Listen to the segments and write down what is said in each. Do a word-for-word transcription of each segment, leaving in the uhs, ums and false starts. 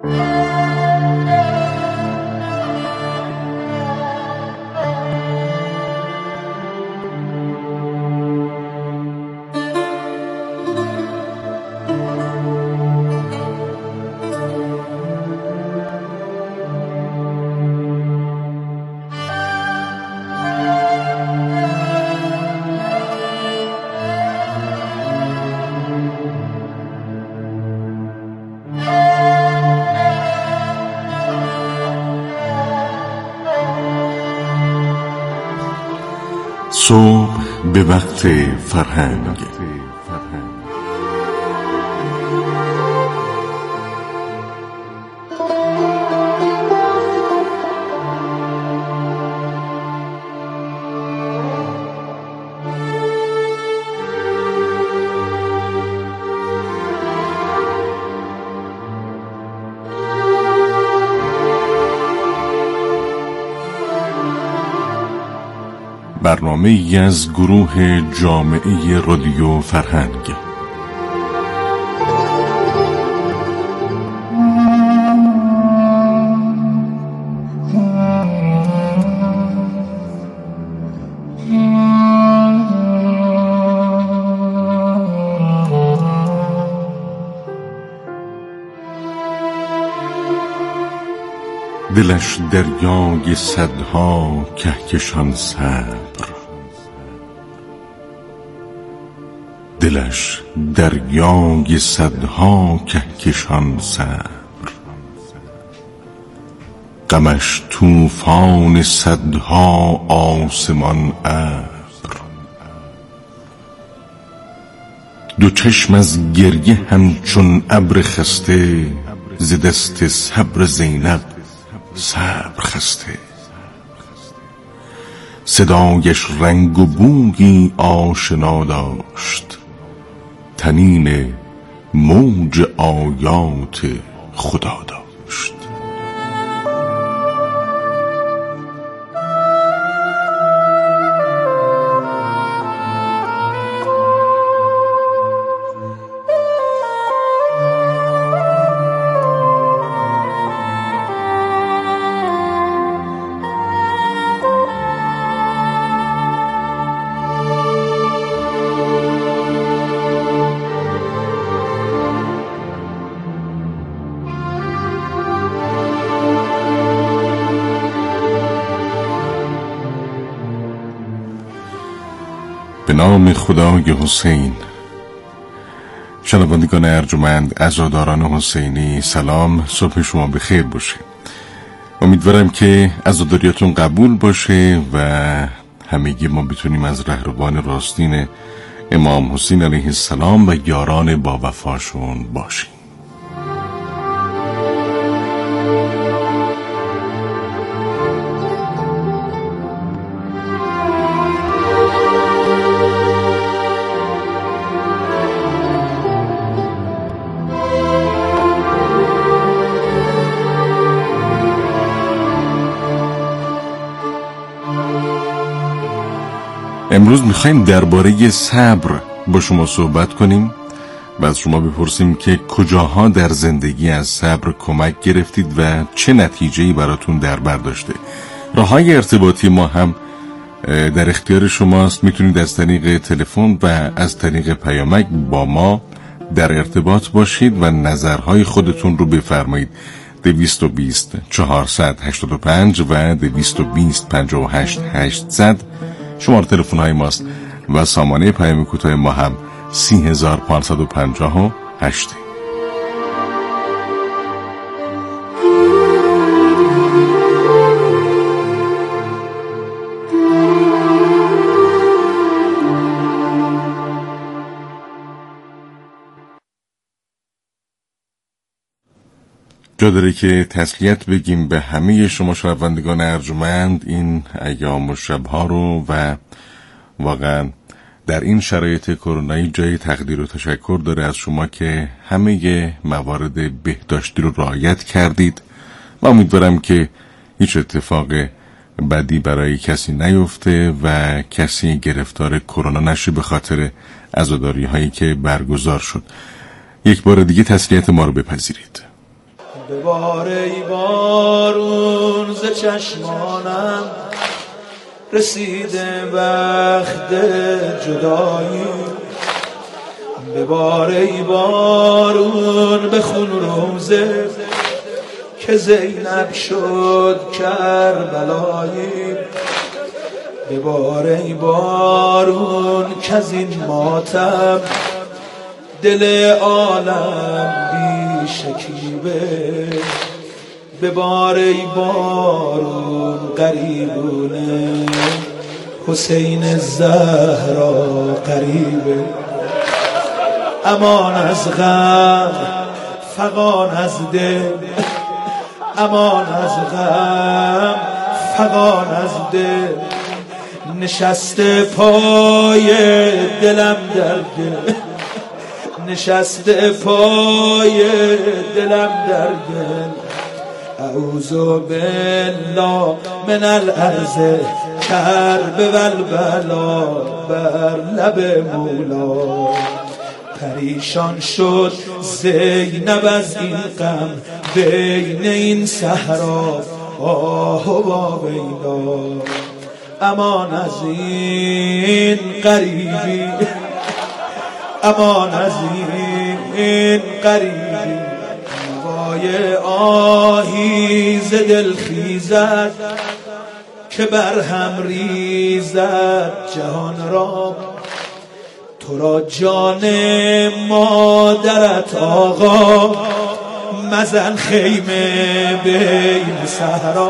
صبح به وقت فرهنگ. برنامه ای از گروه جامعه رادیو فرهنگ. دلش دریای صدها کهکشان صبر، دلش دریای صدها کهکشان صبر، غمش طوفان صدها آسمان ابر، دو چشم از گریه همچون ابر خسته، ز دست صبر زینب صبر خسته. صدایش رنگ و بویی آشنا داشت، طنین موج آیات خدا داشت. به نام خدای حسین. شنوندگان ارجمند، عزاداران حسینی، سلام، صبح شما بخیر باشه. امیدوارم که عزاداریاتون قبول باشه و همگی ما بتونیم از رهروان راستین امام حسین علیه السلام و یاران با وفاشون باشیم. امروز میخوایم درباره صبر با شما صحبت کنیم و از شما بپرسیم که کجاها در زندگی از صبر کمک گرفتید و چه نتیجه‌ای براتون در بر داشته. راه‌های ارتباطی ما هم در اختیار شماست. میتونید از طریق تلفن و از طریق پیامک با ما در ارتباط باشید و نظرهای خودتون رو بفرمایید. دویست و بیست چهارصد هشتاد و پنج و دویست و بیست پنجاه و هشت هشتصد شماره تلفن های ماست و سامانه پیام کوتاه ما هم سی هزار پانصد و پنجاه و هشت. جا داره که تسلیت بگیم به همه شما شنوندگان ارجمند این ایام و شبها رو و واقعا در این شرایط کرونایی جای تقدیر و تشکر داره از شما که همه موارد بهداشتی رو رعایت کردید و امیدوارم که هیچ اتفاق بدی برای کسی نیفته و کسی گرفتار کرونا نشه به خاطر عزاداری هایی که برگزار شد. یک بار دیگه تسلیت ما رو بپذیرید. ببار ای بارون ز چشمانم، رسیده وقت جدایی. ببار ای بارون به خون روزه که زینب شد کربلایی. ببار ای بارون که از این ماتم دل عالم بی شکیبه. ببار ای بارون قریبونه حسین زهرا قریبه. امان از غم فغان از دل، امان از غم فغان از دل. نشسته پای دلم در دل، نشسته پای دلم در دل. اعوذ بالله من الارض کرب و البلا بر لب مولا. پریشان شد زینب از این غم بین این صحرا آه و ویلا. امان از این غریبی، امان از این غریبی. نوای آهی ز دل خیزد که بر هم ریزد جهان را. تو را جان مادرت آقا مزن خیمه بین صحرا.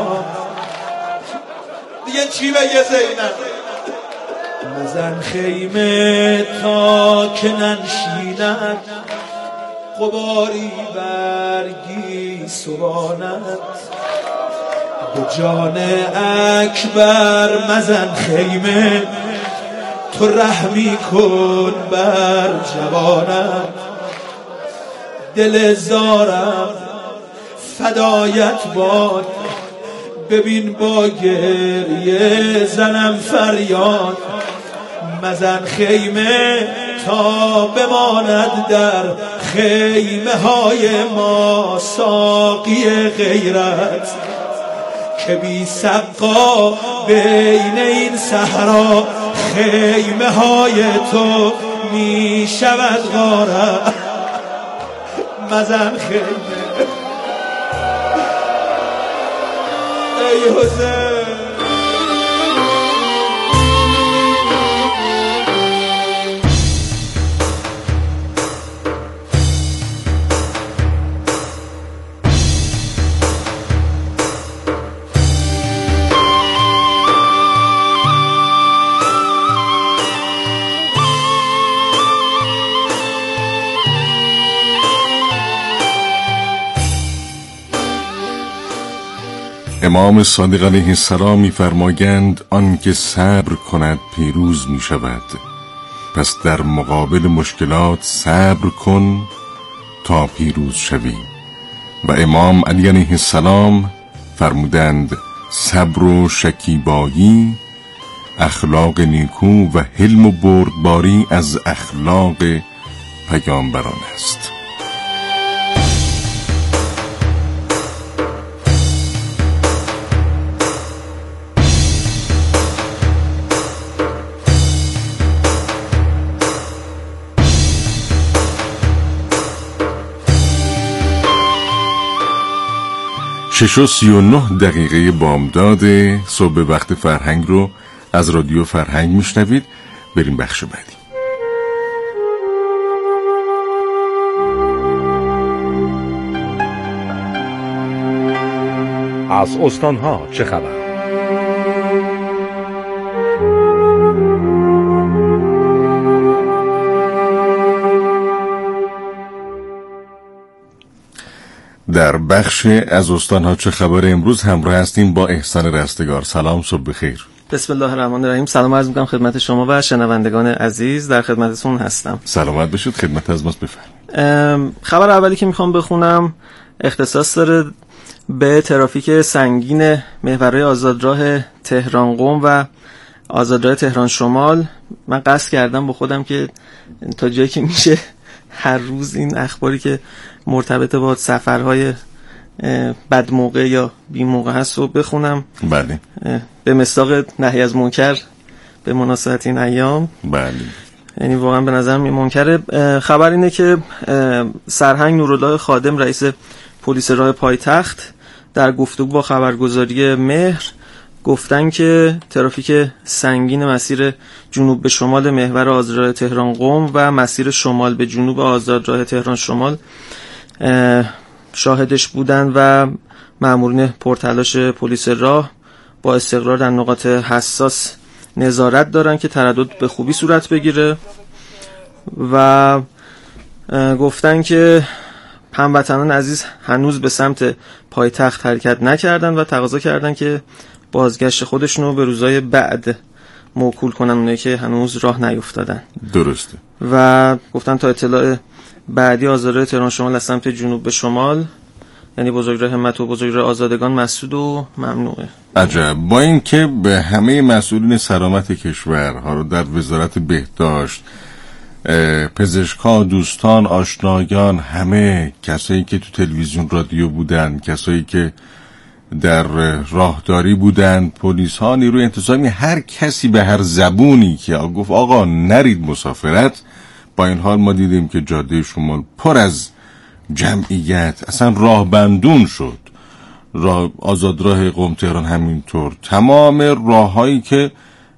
دیگه چی بگه زینب؟ مزن خیمه تا که ننشیند غباری برگی سبانت. به جان اکبر مزن خیمه تو رحمی کن بر جوانم. دل زارم فدایت باد، ببین با گریه زنم فریاد. مزن خیمه تا بماند در خیمه های ما ساقی غیرت که بی سقا بین این صحرا خیمه های تو می شود غارت. مزن خیمه ای حسین. امام صادق علیه السلام می‌فرمایند آن که صبر کند پیروز می شود. پس در مقابل مشکلات صبر کن تا پیروز شوی. و امام علی علیه السلام فرمودند صبر و شکیبایی اخلاق نیکو و حلم و بردباری از اخلاق پیامبران است. شش و سی و نه دقیقه بامداد صبح وقت فرهنگ رو از رادیو فرهنگ میشنوید. بریم بخش بعدی. از استانها چه خبر؟ در بخش از استانها چه خبر امروز همراه هستیم با احسان رستگار. سلام، صبح بخیر. بسم الله الرحمن الرحیم. سلام عرض می‌کنم خدمت شما و شنوندگان عزیز. در خدمتتون هستم. سلامت باشید. خدمت از ماست بفرمایید. خبر اولی که میخوام بخونم اختصاص داره به ترافیک سنگین محورهای آزادراه تهران قم و آزادراه تهران شمال. من قصد کردم با خودم که تا جایی که میشه هر روز این اخباری که مرتبط با سفرهای بد موقع یا بی موقع هست رو بخونم. بله. به مصداق نهی از منکر به مناسبت این ایام. بله. یعنی واقعا به نظرم منکره. خبر اینه که سرهنگ نورالله خادم رئیس پلیس راه پایتخت در گفتگو با خبرگزاری مهر گفتن که ترافیک سنگین مسیر جنوب به شمال محور آزادراه تهران قم و مسیر شمال به جنوب آزادراه تهران شمال شاهدش بودن و مامورین پرتلاش پلیس راه با استقرار در نقاط حساس نظارت دارن که تردد به خوبی صورت بگیره و گفتن که هموطنان عزیز هنوز به سمت پایتخت حرکت نکردن و تقاضا کردن که بازگشت خودشون رو به روزهای بعد موکول کنن، اونایی که هنوز راه نیفتادن. درسته. و گفتن تا اطلاع بعدی آزادراه تهران شمال از سمت جنوب به شمال، یعنی بزرگراه همت و بزرگراه آزادگان، مسدود و ممنوعه. عجب. با این که به همه مسئولین سلامت کشور ها رو در وزارت بهداشت، پزشکا، دوستان، آشنایان، همه کسایی که تو تلویزیون رادیو بودن، کسایی که در راهداری بودن، پلیس ها، نیروی انتظامی، هر کسی به هر زبونی که گفت آقا نرید مسافرت، با این حال ما دیدیم که جاده شمال پر از جمعیت، اصلا راه بندون شد. راه آزادراه قم تهران همینطور، تمام راههایی که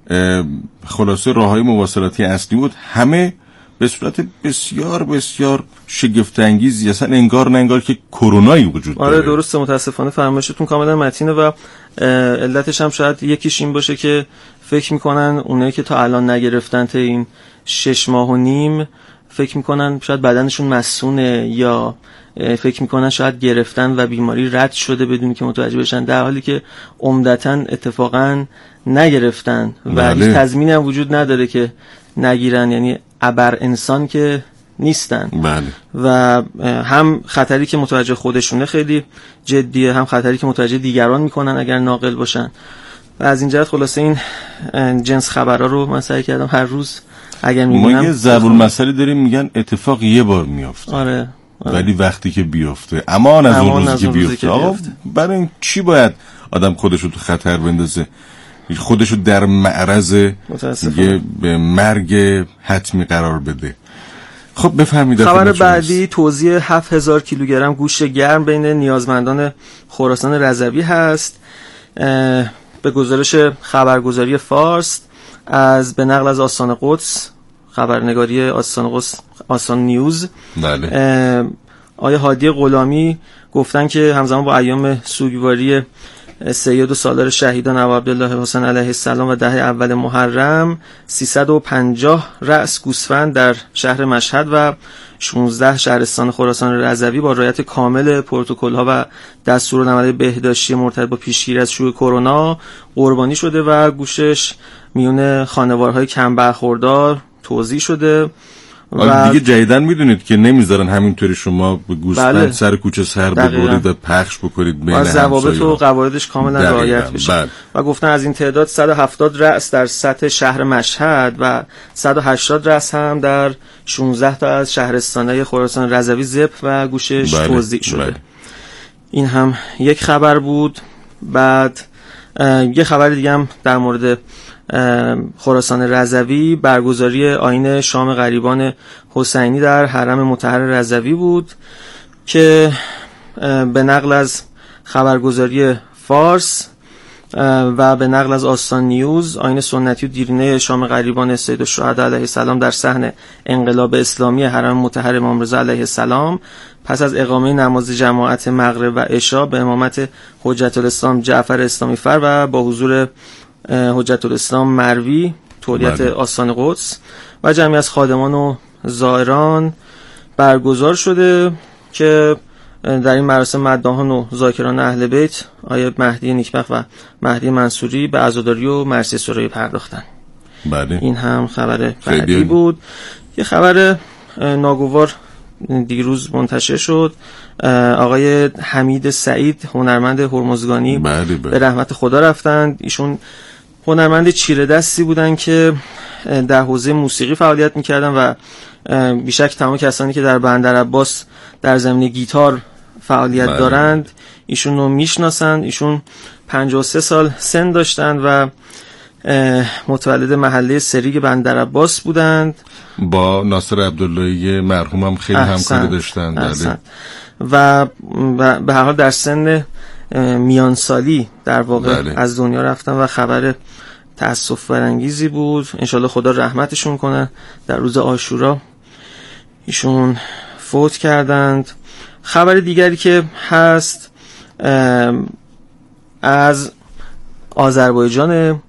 خلاصه راههای مواصلاتی اصلی بود همه به صورت بسیار بسیار شگفت انگیزی، اصلا انگار نه انگار که کرونایی وجود داره. آره درسته، متاسفانه فرمایشتون کاملا متینه و علتش هم شاید یکیش این باشه که فکر میکنن اونایی که تا الان نگرفتن تا این شش ماه و نیم فکر میکنن شاید بدنشون مسونه، یا فکر میکنن شاید گرفتن و بیماری رد شده بدون که متوجه بشن، در حالی که عمدتاً اتفاقاً نگرفتن و هیچ تضمینی هم وجود نداره که نگیرن، یعنی ابر انسان که نیستن. بله. و هم خطری که متوجه خودشونه خیلی جدیه، هم خطری که متوجه دیگران میکنن اگر ناقل باشن. و از این جهت خلاصه این جنس خبرها رو من سعی کردم هر روز اگر میبینم. ما یه ضرب المثلی داریم میگن اتفاق یه بار میافته. آره. آره. ولی وقتی که بیفته امان از اون روزی که بیفته. آقا برای این چی باید آدم خودشو تو خطر بندازه، خودشو در معرض یه مرگ حتمی قرار بده؟ خب بفهمید. خبر بعدی توزیع هفت هزار کیلوگرم گوشت گرم بین نیازمندان خراسان رضوی هست. به گزارش خبرگزاری فارس از به نقل از آستان قدس، خبرنگاری آستان قدس، آستان نیوز. بله. آیه هادی غلامی گفتن که همزمان با ایام سوگواری سید و سالار شهیدان ابو عبدالله حسین علیه السلام و دهه اول محرم سیصد و پنجاه رأس گوسفند در شهر مشهد و شانزده شهرستان خراسان رضوی با رعایت کامل پروتکل‌ها و دستورالعمل بهداشتی مرتبط با پیشگیری از شیوع کرونا قربانی شده و گوشتش میون خانوارهای کم برخوردار توزیع شده. و دیگه جدیدن میدونید که نمیذارن همینطوری شما به گوسفند بله. سر کوچه سر ببرید و پخش بکنید بین همسایه‌ها. ضوابط و قواعدش کاملا رعایت بشه. بله. و گفتن از این تعداد صد و هفتاد رأس در سطح شهر مشهد و صد و هشتاد رأس هم در شانزده تا از شهرستان‌های خراسان رضوی ذبح و گوشش بله. توزیع شده. بله. این هم یک خبر بود. بعد یه خبر دیگه هم در مورد خراسان رضوی، برگزاری آیین شام غریبان حسینی در حرم مطهر رضوی بود که به نقل از خبرگزاری فارس و به نقل از آستان نیوز، آیین سنتی و دیرینه شام غریبان سید الشهدا علیه السلام در صحن انقلاب اسلامی حرم مطهر امام رضا علیه السلام پس از اقامه نماز جماعت مغرب و عشا به امامت حجت الاسلام جعفر اسلامی فر و با حضور حجت الاسلام مروی تولیت آستان قدس و جمعی از خادمان و زائران برگزار شده که در این مراسم مداحان و ذاکران اهل بیت آیه مهدی نیکبخت و مهدی منصوری به عزاداری و مرثیه سرایی پرداختن. بله. این هم خبر بعدی بود. یه خبر ناگوار دیروز منتشر شد. آقای حمید سعید هنرمند هرمزگانی بله بله. به رحمت خدا رفتند. ایشون هنرمند چیره دستی بودن که در حوزه موسیقی فعالیت میکردن و بیشک تمام کسانی که در بندر عباس در زمینه گیتار فعالیت بله. دارند ایشون رو میشناسند. ایشون پنجاه و سه سال سن داشتند و متولد محله سریگ بندرعباس بودند. با ناصر عبداللهی مرحوم هم خیلی همکاری داشتن. بله. و به هر حال در سن میان سالی در واقع بله. از دنیا رفتن و خبر تأسف برانگیزی بود. انشالله خدا رحمتشون کنه. در روز عاشورا ایشون فوت کردند. خبر دیگری که هست از آذربایجان،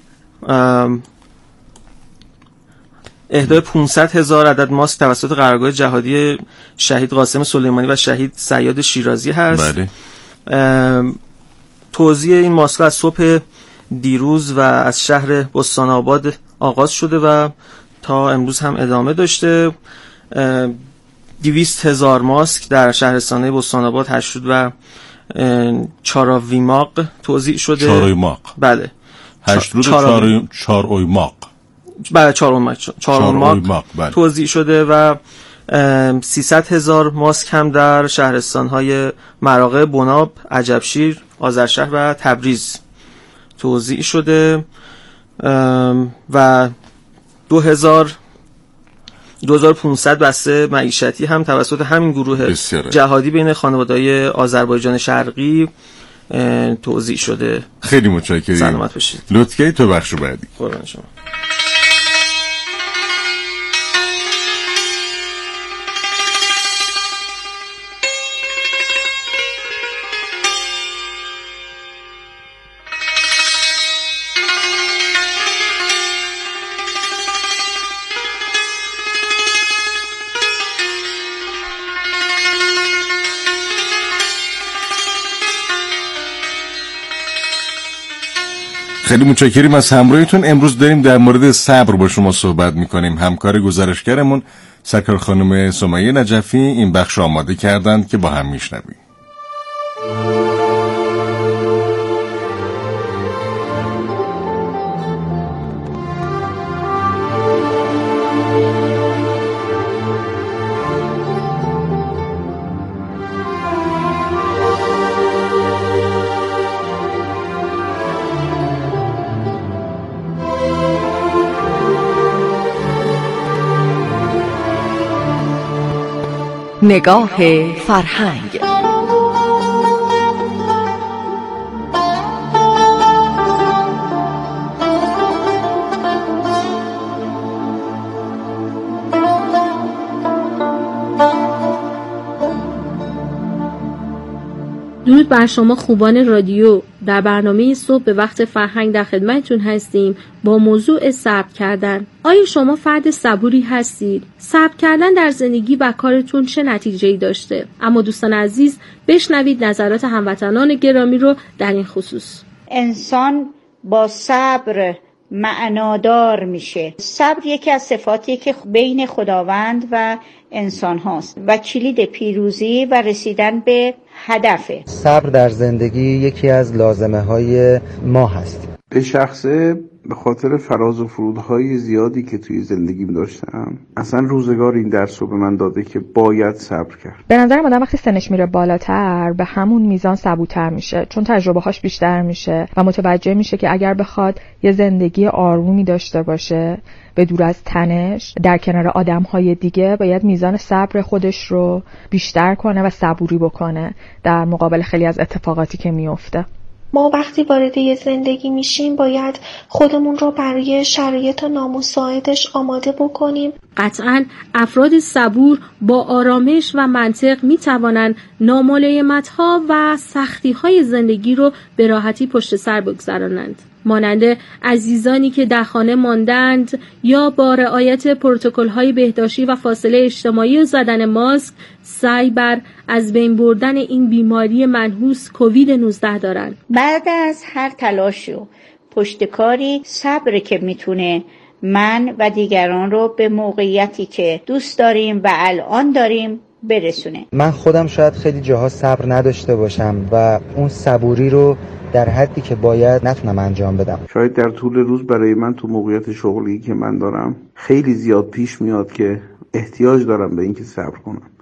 اهدای پانصد هزار عدد ماسک توسط قرارگاه جهادی شهید قاسم سلیمانی و شهید صیاد شیرازی هست. بله. توزیع این ماسک از صبح دیروز و از شهر بستان آباد آغاز شده و تا امروز هم ادامه داشته. دویست هزار ماسک در شهرستانه بستان آباد، هشتود و چاراویماق توزیع شده. چارویماق. بله. هشتود و چارویماق. بله چارویماق. چارویماق توزیع شده و سیصد هزار ماسک هم در شهرستان‌های مراغه، بناب، عجبشیر، آذرشهر و تبریز توزیع شده و دو هزار دو هزار و پانصد بسته معیشتی هم توسط همین گروه جهادی بین خانواده‌های آذربایجان شرقی توزیع شده. خیلی متشکرم. سلامت باشید. لطفاً تو بخش بعدی. قربان شما. خیلی متشکریم از همراهیتون. امروز داریم در مورد صبر با شما صحبت میکنیم. همکار گزارشگرمون سرکار خانم سمیه نجفی این بخش آماده کردند که با هم میشنویم. نگاه فرهنگ. درود بر شما خوبان رادیو. در برنامه صبح به وقت فرهنگ در خدمتتون هستیم با موضوع صبر کردن. آیا شما فرد صبوری هستید؟ صبر کردن در زندگی و کارتون چه نتیجه‌ای داشته؟ اما دوستان عزیز بشنوید نظرات هموطنان گرامی رو در این خصوص. انسان با صبر معنادار میشه. صبر یکی از صفاتیه که بین خداوند و انسان هاست و کلید پیروزی و رسیدن به هدفه. صبر در زندگی یکی از لازمه های ما هست. به شخصه به خاطر فراز و فرودهای زیادی که توی زندگیم داشتم، اصلا روزگار این درس رو به من داده که باید صبر کرد. به نظر من وقتی سنش میره بالاتر به همون میزان صبورتر میشه، چون تجربه هاش بیشتر میشه و متوجه میشه که اگر بخواد یه زندگی آرومی داشته باشه به دور از تنش در کنار آدم های دیگه، باید میزان صبر خودش رو بیشتر کنه و صبوری بکنه در مقابل خیلی از اتفاقاتی که میفته. ما وقتی وارد یه زندگی میشیم باید خودمون رو برای شرایط نامساعدش آماده بکنیم. قطعاً افراد صبور با آرامش و منطق میتوانند ناملایمت‌ها و سختی‌های زندگی رو به راحتی پشت سر بگذرانند. مانند عزیزانی که در خانه ماندند یا با رعایت پروتکل‌های بهداشتی و فاصله اجتماعی و زدن ماسک سعی بر از بین بردن این بیماری منحوس کووید نوزده دارند. بعد از هر تلاش و پشتکاری صبر که میتونه من و دیگران رو به موقعیتی که دوست داریم و الان داریم برسونه. من خودم شاید خیلی جاها صبر نداشته باشم و اون صبوری رو در حدی که باید نتونم انجام بدم. شاید در طول روز برای من تو موقعیت شغلی که من دارم خیلی زیاد پیش میاد که احتیاج دارم به اینکه صبر کنم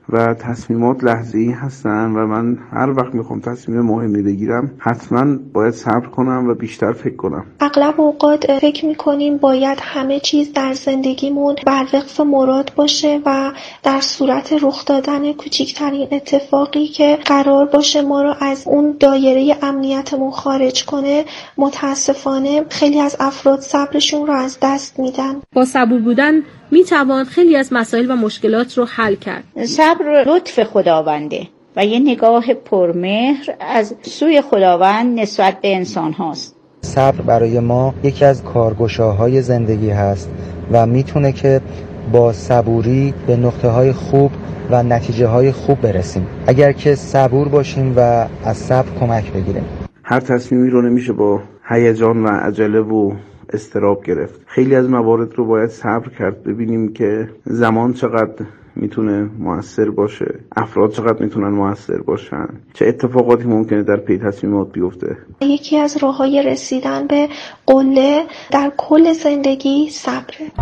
و تصمیمات لحظه‌ای هستن و من هر وقت میخوام تصمیم مهمی بگیرم حتما باید صبر کنم و بیشتر فکر کنم. اغلب اوقات فکر میکنیم باید همه چیز در زندگیمون بر وفق مراد باشه و در صورت رخ دادن کوچکترین اتفاقی که قرار باشه ما رو از اون دایره امنیتمون خارج کنه، متاسفانه خیلی از افراد صبرشون رو از دست میدن. با صبور بودن میتوان خیلی از مسائل و مشکلات رو حل کرد. صبر لطف خداونده و یه نگاه پرمهر از سوی خداوند نسبت به انسان هاست. صبر برای ما یکی از کارگشاهای زندگی هست و میتونه که با صبوری به نقطه های خوب و نتیجه های خوب برسیم اگر که صبور باشیم و از صبر کمک بگیریم. هر تصمیمی رو نمیشه با هیجان و عجله و استراب گرفت. خیلی از موارد رو باید صبر کرد، ببینیم که زمان چقدر میتونه مؤثر باشه، افراد چقدر میتونن مؤثر باشن، چه اتفاقاتی ممکنه در پی تصمیمات بیفته. یکی از راه‌های رسیدن به قله در کل زندگی صبره.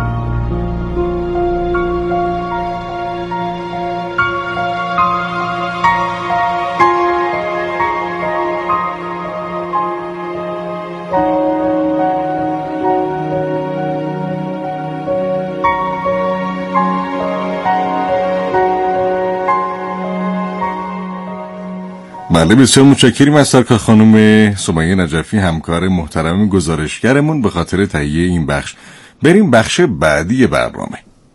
بله، بسیار متشکریم از سرکار خانم سمیه نجفی، همکار محترم گزارشگرمون، به خاطر تهیه این بخش. بریم بخش بعدی برنامه.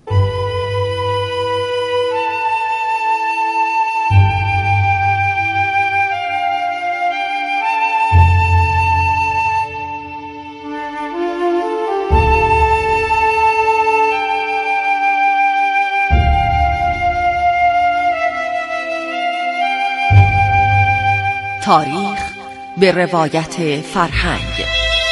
تاریخ به روایت فرهنگ.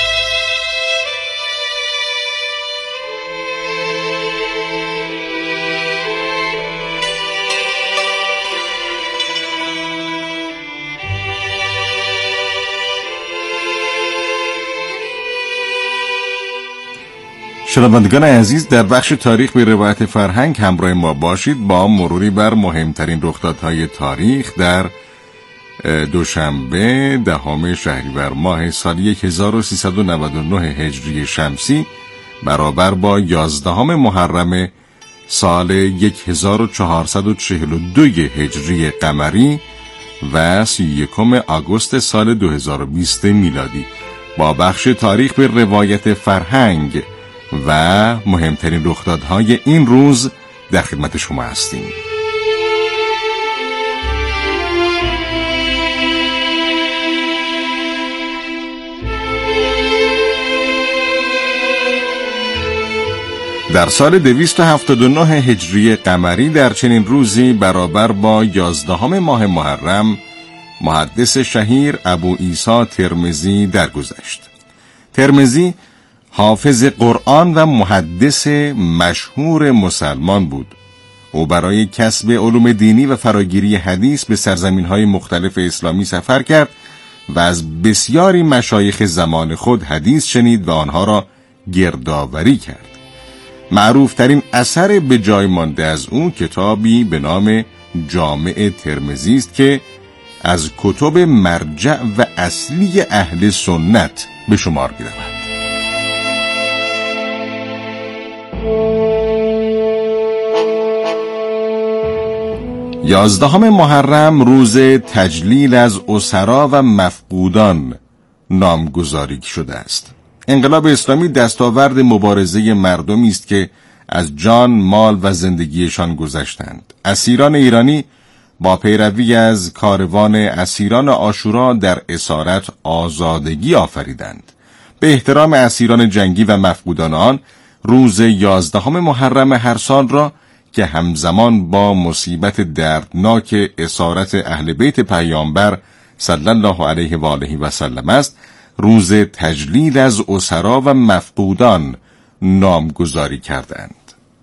شنوندگان عزیز، در بخش تاریخ به روایت فرهنگ همراه ما باشید با مروری بر مهمترین رخدادهای تاریخ در دوشنبه دهم شهریور ماه سال هزار و سیصد و نود و نه هجری شمسی برابر با یازدهم محرم سال هزار و چهارصد و چهل و دو هجری قمری و سی و یکم آگوست سال دو هزار و بیست میلادی با بخش تاریخ به روایت فرهنگ و مهمترین رخدادهای این روز در خدمت شما هستیم. در سال دویست و هفتاد و نه هجری قمری در چنین روزی برابر با یازدهم ماه محرم محدث شهیر ابو عیسی ترمذی درگذشت. ترمذی حافظ قرآن و محدث مشهور مسلمان بود. او برای کسب علوم دینی و فراگیری حدیث به سرزمین‌های مختلف اسلامی سفر کرد و از بسیاری مشایخ زمان خود حدیث شنید و آنها را گردآوری کرد. معروف ترین اثر به جای مانده از اون کتابی به نام جامع ترمذی است که از کتب مرجع و اصلی اهل سنت به شمار می‌رود. یازدهم محرم روز تجلیل از اسرا و مفقودان نامگذاری شده است. انقلاب اسلامی دستاورد مبارزه مردمی است که از جان، مال و زندگیشان گذشتند. اسیران ایرانی با پیروی از کاروان اسیران عاشورا در اسارت آزادگی آفریدند. به احترام اسیران جنگی و مفقودان آن، روز یازدهم محرم هر سال را که همزمان با مصیبت دردناک اسارت اهل بیت پیامبر صلی الله علیه و آله و سلم است، روز تجلیل از اسرا و مفقودان نامگذاری کردند.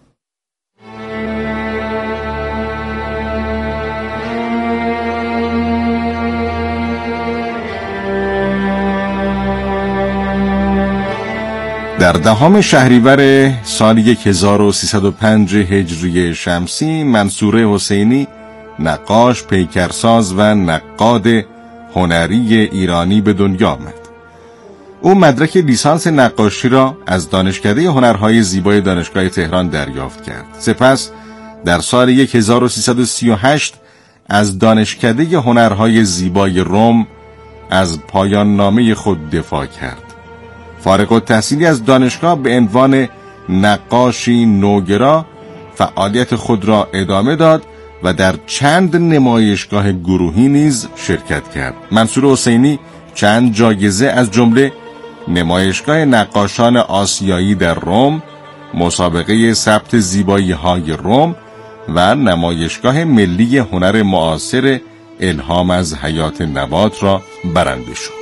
در دهم شهریور سال هزار و سیصد و پنج هجری شمسی منصور حسینی نقاش، پیکرساز و نقاد هنری ایرانی به دنیا آمد. او مدرک لیسانس نقاشی را از دانشکده هنرهای زیبای دانشگاه تهران دریافت کرد. سپس در سال هزار و سیصد و سی و هشت از دانشکده هنرهای زیبای روم از پایان نامه خود دفاع کرد. فارغ التحصیلی از دانشگاه به عنوان نقاشی نوگرا فعالیت خود را ادامه داد و در چند نمایشگاه گروهی نیز شرکت کرد. منصور حسینی چند جایزه از جمله نمایشگاه نقاشان آسیایی در روم، مسابقه ثبت زیبایی های روم و نمایشگاه ملی هنر معاصر الهام از حیات نبات را برنده شد.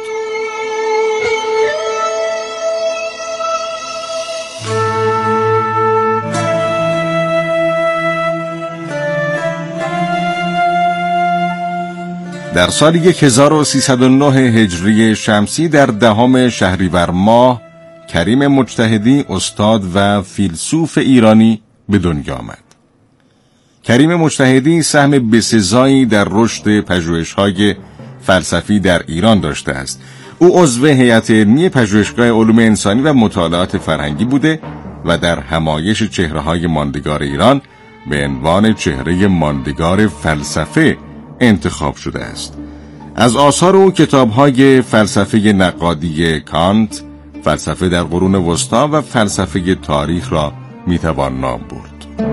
در سال هزار و سیصد و نه هجری شمسی در دهم شهریور ماه کریم مجتهدی استاد و فیلسوف ایرانی به دنیا آمد. کریم مجتهدی سهم بسزایی در رشد پژوهش‌های فلسفی در ایران داشته است. او عضو هیئت علمی پژوهشگاه علوم انسانی و مطالعات فرهنگی بوده و در همایش چهره‌های ماندگار ایران به عنوان چهره ماندگار فلسفه انتخاب شده است. از آثار او کتاب‌های فلسفه نقادی کانت، فلسفه در قرون وسطی و فلسفه تاریخ را میتوان نام برد.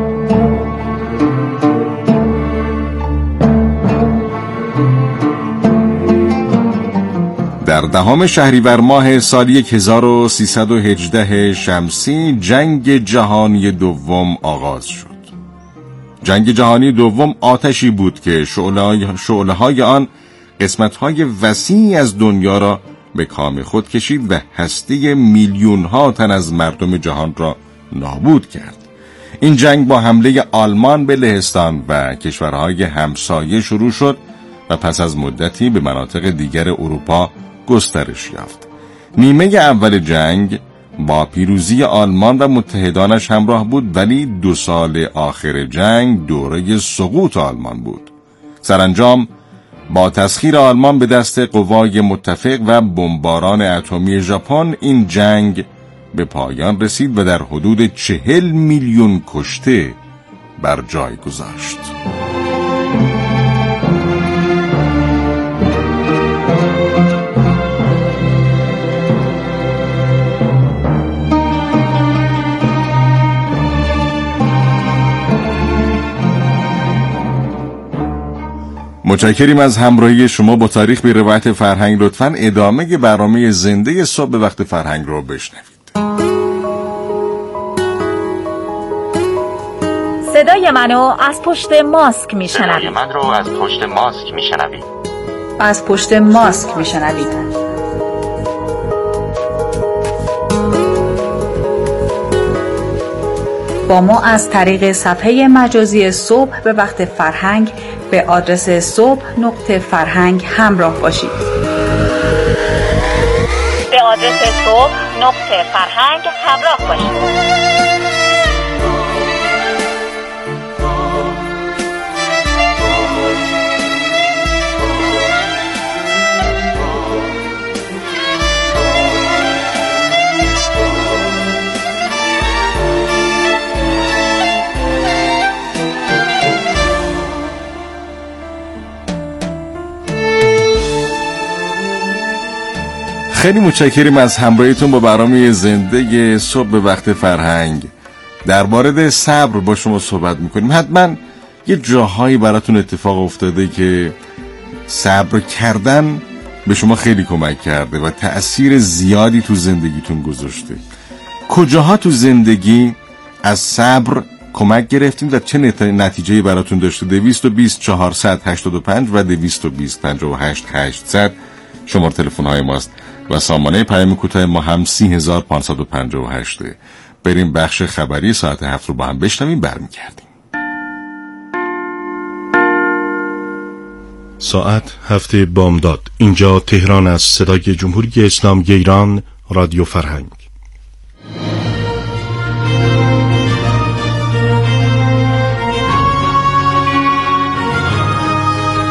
در دهم شهریور ماه سال هزار و سیصد و هجده شمسی جنگ جهانی دوم آغاز شد. جنگ جهانی دوم آتشی بود که شعله‌های آن قسمت‌های وسیعی از دنیا را به کام خود کشید و هسته میلیون‌ها تن از مردم جهان را نابود کرد. این جنگ با حمله آلمان به لهستان و کشورهای همسایه شروع شد و پس از مدتی به مناطق دیگر اروپا گسترش یافت. نیمه اول جنگ با پیروزی آلمان و متحدانش همراه بود، ولی دو سال آخر جنگ دوره سقوط آلمان بود. سرانجام با تسخیر آلمان به دست قوای متفق و بمباران اتمی ژاپن این جنگ به پایان رسید و در حدود چهل میلیون کشته بر جای گذاشت. متشکریم از همراهی شما با تاریخ به روایت فرهنگ. لطفاً ادامه برنامه زنده صبح به وقت فرهنگ رو بشنوید. صدای منو از پشت ماسک میشنوید. صدای من رو از پشت ماسک میشنوید. از پشت ماسک میشنوید. با ما از طریق صفحه مجازی صبح به وقت فرهنگ به آدرس صبح نقطه فرهنگ همراه باشید. به آدرس صبح نقطه فرهنگ همراه باشید. خیلی متشکریم از همراهیتون با برنامه زنده صبح به وقت فرهنگ. در مورد صبر با شما صحبت میکنیم. حتما یه جاهایی براتون اتفاق افتاده که صبر کردن به شما خیلی کمک کرده و تأثیر زیادی تو زندگیتون گذاشته. کجاها تو زندگی از صبر کمک گرفتیم و چه نتیجه‌ای براتون داشته؟ دویست و بیست چهارصد هشتاد و پنج و دویست و بیست پنجاه و هشت هشتصد شماره تلفن های ماست و سامانه پیام کوتاه ما هم سی هزار پانصد و پنجاه و هشت. بریم بخش خبری ساعت هفت رو با هم بشنویم، برمیگردیم. ساعت هفت بامداد. اینجا تهران است. صدای جمهوری اسلامی ایران، رادیو فرهنگ.